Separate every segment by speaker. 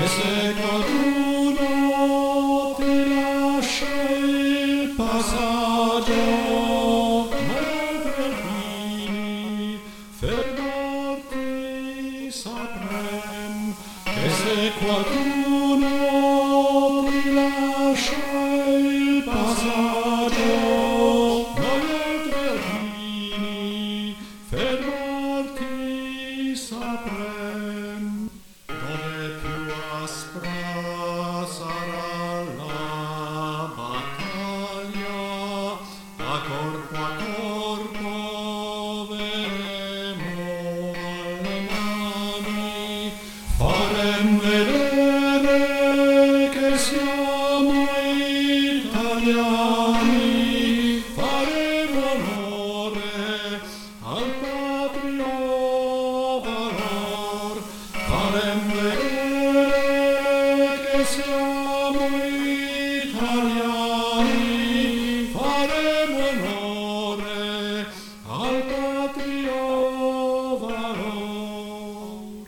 Speaker 1: se qualcuno ti lascia il passaggio, mentre fini fermarti saprem, che se qualcuno ti lascia il passaggio, mentre fini fermarti saprem. Dove più aspra sarà la battaglia, a corpo vedremo alle mani, farem vedere che siamo italiani, farem onore al patrio valor, farem vedere che siamo italiani, farem onore al patrio valor.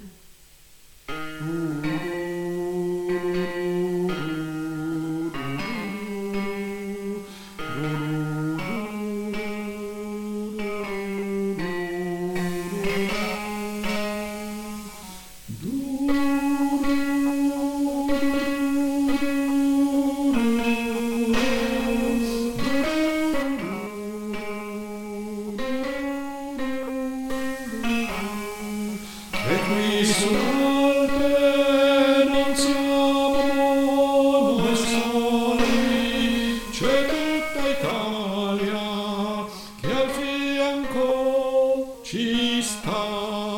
Speaker 1: E qui sull'Alpe non siamo noi soli, c'è tutta Italia che al fianco ci sta.